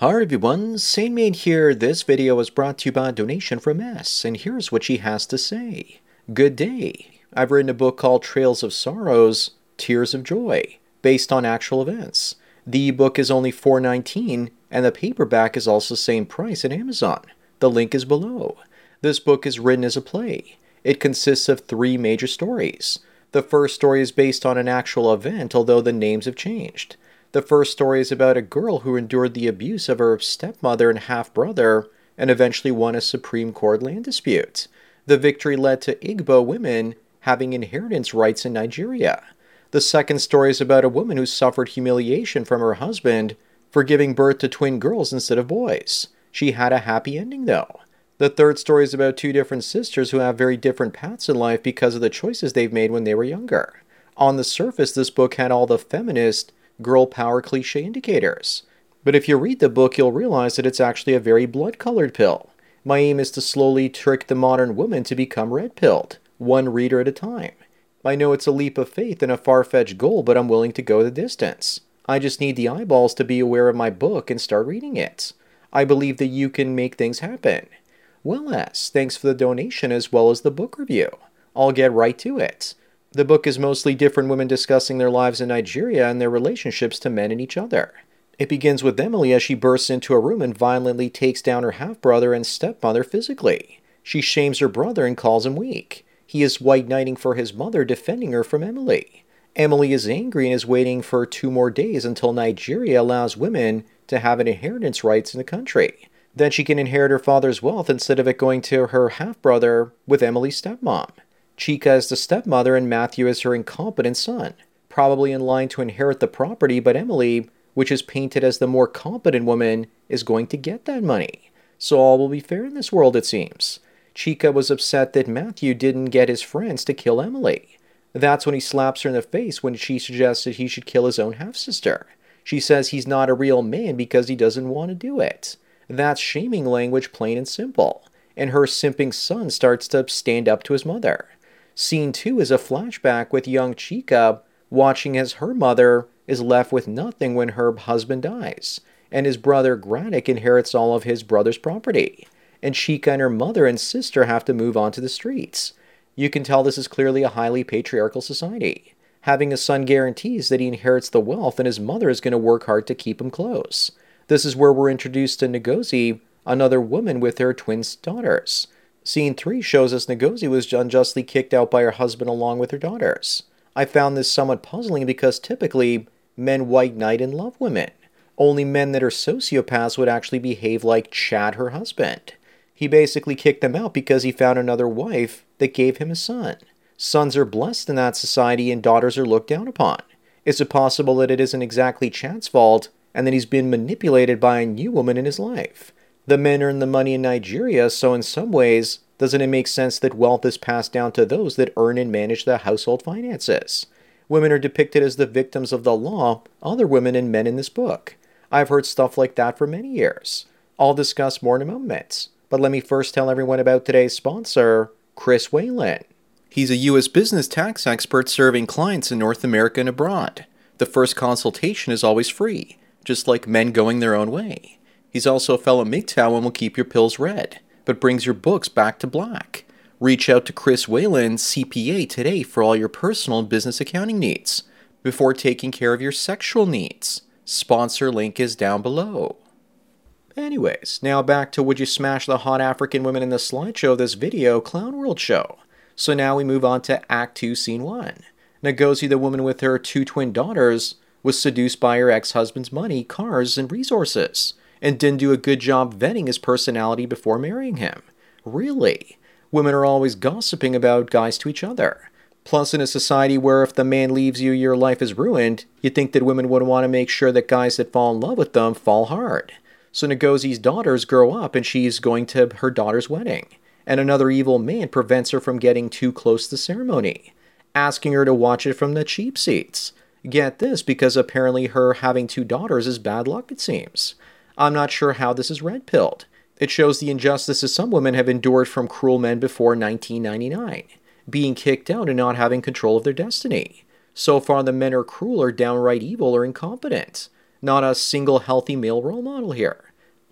Hi everyone, SaneMaid here. This video was brought to you by a donation from S, and here's what she has to say. Good day. I've written a book called Trails of Sorrows, Tears of Joy, based on actual events. The ebook is only $4.19, and the paperback is also the same price at Amazon. The link is below. This book is written as a play. It consists of 3 major stories. The first story is based on an actual event, although the names have changed. The first story is about a girl who endured the abuse of her stepmother and half-brother and eventually won a Supreme Court land dispute. The victory led to Igbo women having inheritance rights in Nigeria. The second story is about a woman who suffered humiliation from her husband for giving birth to twin girls instead of boys. She had a happy ending, though. The third story is about 2 different sisters who have very different paths in life because of the choices they've made when they were younger. On the surface, this book had all the feminist girl power cliche indicators. But if you read the book, you'll realize that it's actually a very blood-colored pill. My aim is to slowly trick the modern woman to become red-pilled, one reader at a time. I know it's a leap of faith and a far-fetched goal, but I'm willing to go the distance. I just need the eyeballs to be aware of my book and start reading it. I believe that you can make things happen. Well, S, thanks for the donation as well as the book review. I'll get right to it. The book is mostly different women discussing their lives in Nigeria and their relationships to men and each other. It begins with Emily as she bursts into a room and violently takes down her half-brother and stepmother physically. She shames her brother and calls him weak. He is white knighting for his mother, defending her from Emily. Emily is angry and is waiting for 2 more days until Nigeria allows women to have an inheritance rights in the country. Then she can inherit her father's wealth instead of it going to her half-brother with Emily's stepmom. Chika is the stepmother and Matthew is her incompetent son, probably in line to inherit the property, but Emily, which is painted as the more competent woman, is going to get that money. So all will be fair in this world, it seems. Chika was upset that Matthew didn't get his friends to kill Emily. That's when he slaps her in the face when she suggested he should kill his own half-sister. She says he's not a real man because he doesn't want to do it. That's shaming language, plain and simple. And her simping son starts to stand up to his mother. Scene 2 is a flashback with young Chika watching as her mother is left with nothing when her husband dies, and his brother Graddock inherits all of his brother's property, and Chika and her mother and sister have to move onto the streets. You can tell this is clearly a highly patriarchal society. Having a son guarantees that he inherits the wealth and his mother is going to work hard to keep him close. This is where we're introduced to Ngozi, another woman with her twin daughters. Scene 3 shows us Ngozi was unjustly kicked out by her husband along with her daughters. I found this somewhat puzzling because typically, men white knight and love women. Only men that are sociopaths would actually behave like Chad, her husband. He basically kicked them out because he found another wife that gave him a son. Sons are blessed in that society and daughters are looked down upon. Is it possible that it isn't exactly Chad's fault and that he's been manipulated by a new woman in his life? The men earn the money in Nigeria, so in some ways, doesn't it make sense that wealth is passed down to those that earn and manage the household finances? Women are depicted as the victims of the law, other women and men in this book. I've heard stuff like that for many years. I'll discuss more in a moment, but let me first tell everyone about today's sponsor, Chris Whalen. He's a U.S. business tax expert serving clients in North America and abroad. The first consultation is always free, just like men going their own way. He's also a fellow MGTOW and will keep your pills red, but brings your books back to black. Reach out to Chris Whalen, CPA, today for all your personal and business accounting needs, before taking care of your sexual needs. Sponsor link is down below. Anyways, now back to Would You Smash the Hot African Women in the Slideshow of this video, Clown World Show. So now we move on to Act 2, Scene 1. Ngozi, the woman with her 2 twin daughters, was seduced by her ex-husband's money, cars, and resources, and didn't do a good job vetting his personality before marrying him. Really? Women are always gossiping about guys to each other. Plus, in a society where if the man leaves you, your life is ruined, you'd think that women would want to make sure that guys that fall in love with them fall hard. So Ngozi's daughters grow up and she's going to her daughter's wedding. And another evil man prevents her from getting too close to the ceremony, asking her to watch it from the cheap seats. Get this, because apparently her having 2 daughters is bad luck, it seems. I'm not sure how this is red-pilled. It shows the injustices some women have endured from cruel men before 1999, being kicked out and not having control of their destiny. So far, the men are cruel or downright evil or incompetent. Not a single healthy male role model here.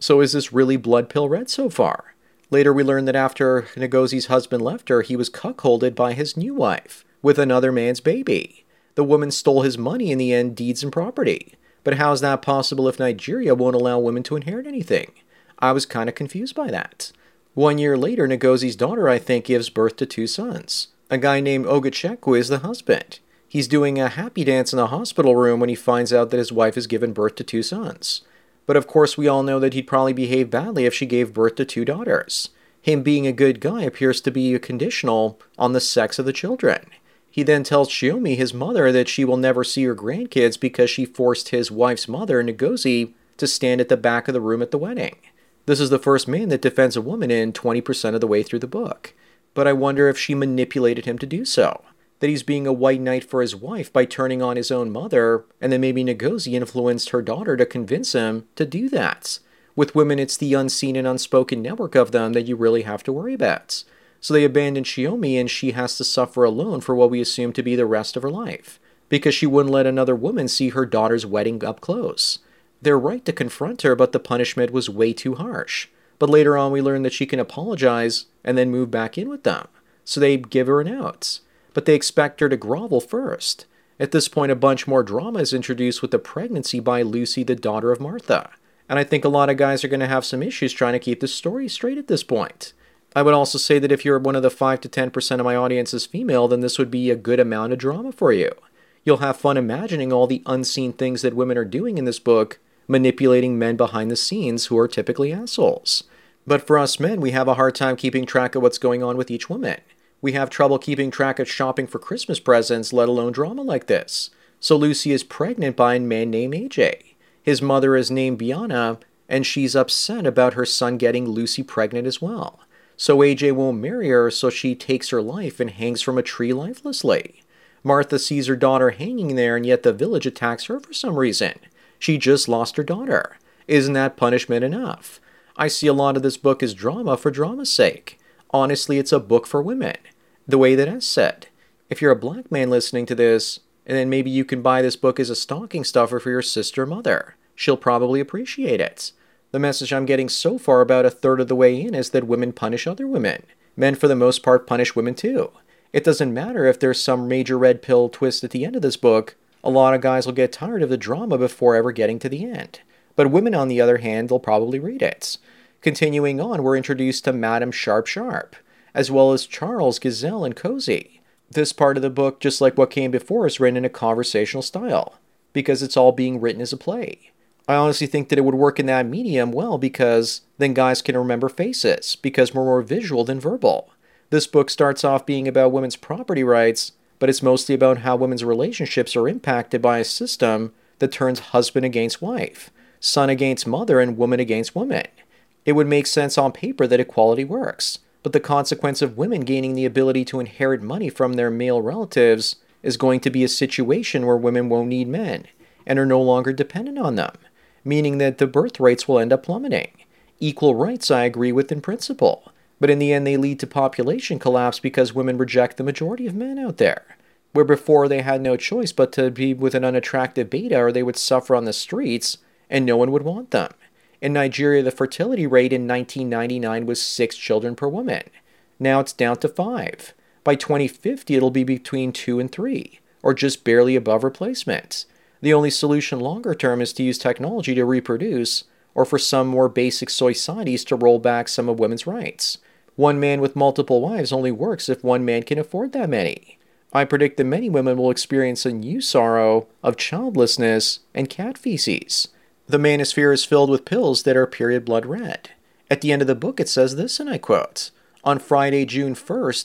So is this really blood pill red so far? Later we learn that after Ngozie's husband left her, he was cuckolded by his new wife, with another man's baby. The woman stole his money in the end, deeds and property. But how is that possible if Nigeria won't allow women to inherit anything? I was kind of confused by that. 1 year later, Ngozie's daughter, I think, gives birth to 2 sons. A guy named Ogachekwu is the husband. He's doing a happy dance in the hospital room when he finds out that his wife has given birth to 2 sons. But of course we all know that he'd probably behave badly if she gave birth to 2 daughters. Him being a good guy appears to be conditional on the sex of the children. He then tells Chiyomi, his mother, that she will never see her grandkids because she forced his wife's mother, Ngozi, to stand at the back of the room at the wedding. This is the first man that defends a woman in 20% of the way through the book. But I wonder if she manipulated him to do so. That he's being a white knight for his wife by turning on his own mother, and then maybe Ngozi influenced her daughter to convince him to do that. With women, it's the unseen and unspoken network of them that you really have to worry about. So they abandon Chiyomi and she has to suffer alone for what we assume to be the rest of her life, because she wouldn't let another woman see her daughter's wedding up close. They're right to confront her, but the punishment was way too harsh. But later on we learn that she can apologize and then move back in with them. So they give her an out. But they expect her to grovel first. At this point, a bunch more drama is introduced with the pregnancy by Lucy, the daughter of Martha. And I think a lot of guys are going to have some issues trying to keep the story straight at this point. I would also say that if you're one of the 5 to 10% of my audience is female, then this would be a good amount of drama for you. You'll have fun imagining all the unseen things that women are doing in this book, manipulating men behind the scenes who are typically assholes. But for us men, we have a hard time keeping track of what's going on with each woman. We have trouble keeping track of shopping for Christmas presents, let alone drama like this. So Lucy is pregnant by a man named AJ. His mother is named Biana, and she's upset about her son getting Lucy pregnant as well. So AJ won't marry her, so she takes her life and hangs from a tree lifelessly. Martha sees her daughter hanging there, and yet the village attacks her for some reason. She just lost her daughter. Isn't that punishment enough? I see a lot of this book as drama for drama's sake. Honestly, it's a book for women. The way that S said. If you're a black man listening to this, and then maybe you can buy this book as a stocking stuffer for your sister or mother. She'll probably appreciate it. The message I'm getting so far about 1/3 of the way in is that women punish other women. Men, for the most part, punish women too. It doesn't matter if there's some major red pill twist at the end of this book. A lot of guys will get tired of the drama before ever getting to the end. But women, on the other hand, they'll probably read it. Continuing on, we're introduced to Madame Sharp Sharp, as well as Charles, Gazelle, and Cozy. This part of the book, just like what came before, is written in a conversational style, because it's all being written as a play. I honestly think that it would work in that medium well, because then guys can remember faces, because we're more visual than verbal. This book starts off being about women's property rights, but it's mostly about how women's relationships are impacted by a system that turns husband against wife, son against mother, and woman against woman. It would make sense on paper that equality works. But the consequence of women gaining the ability to inherit money from their male relatives is going to be a situation where women won't need men and are no longer dependent on them, meaning that the birth rates will end up plummeting. Equal rights I agree with in principle, but in the end they lead to population collapse because women reject the majority of men out there, where before they had no choice but to be with an unattractive beta or they would suffer on the streets and no one would want them. In Nigeria, the fertility rate in 1999 was 6 children per woman. Now it's down to 5. By 2050, it'll be between 2 and 3, or just barely above replacement. The only solution longer term is to use technology to reproduce, or for some more basic societies to roll back some of women's rights. One man with multiple wives only works if one man can afford that many. I predict that many women will experience a new sorrow of childlessness and cat feces. The manosphere is filled with pills that are period blood red. At the end of the book it says this, and I quote, "On Friday, June 1st,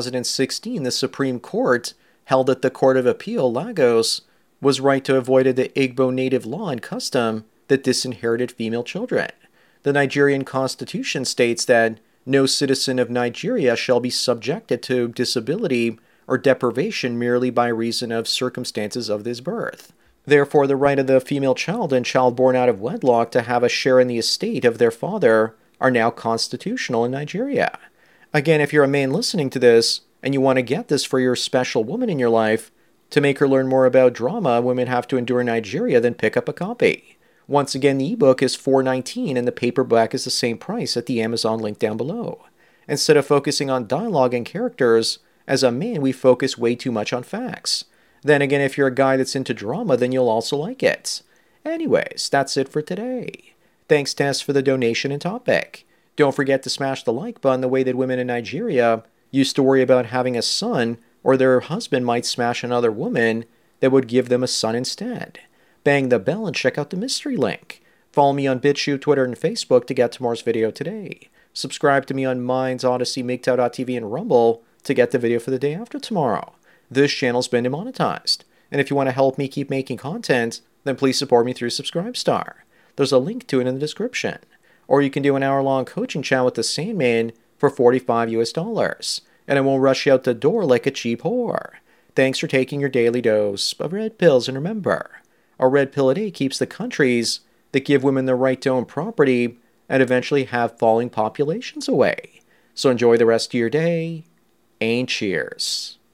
2016, the Supreme Court held that the Court of Appeal, Lagos, was right to avoid the Igbo native law and custom that disinherited female children. The Nigerian Constitution states that no citizen of Nigeria shall be subjected to disability or deprivation merely by reason of circumstances of his birth. Therefore, the right of the female child and child born out of wedlock to have a share in the estate of their father are now constitutional in Nigeria." Again, if you're a man listening to this, and you want to get this for your special woman in your life, to make her learn more about drama women have to endure in Nigeria, then pick up a copy. Once again, the ebook is $4.19 and the paperback is the same price at the Amazon link down below. Instead of focusing on dialogue and characters, as a man, we focus way too much on facts. Then again, if you're a guy that's into drama, then you'll also like it. Anyways, that's it for today. Thanks, Tess, for the donation and topic. Don't forget to smash the like button the way that women in Nigeria used to worry about having a son or their husband might smash another woman that would give them a son instead. Bang the bell and check out the mystery link. Follow me on BitChute, Twitter, and Facebook to get tomorrow's video today. Subscribe to me on Minds, Odyssey, MGTOW.tv, and Rumble to get the video for the day after tomorrow. This channel's been demonetized. And if you want to help me keep making content, then please support me through Subscribestar. There's a link to it in the description. Or you can do an hour-long coaching chat with the Sandman for $45 US, and I won't rush you out the door like a cheap whore. Thanks for taking your daily dose of red pills, and remember, a red pill a day keeps the countries that give women the right to own property and eventually have falling populations away. So enjoy the rest of your day, and cheers.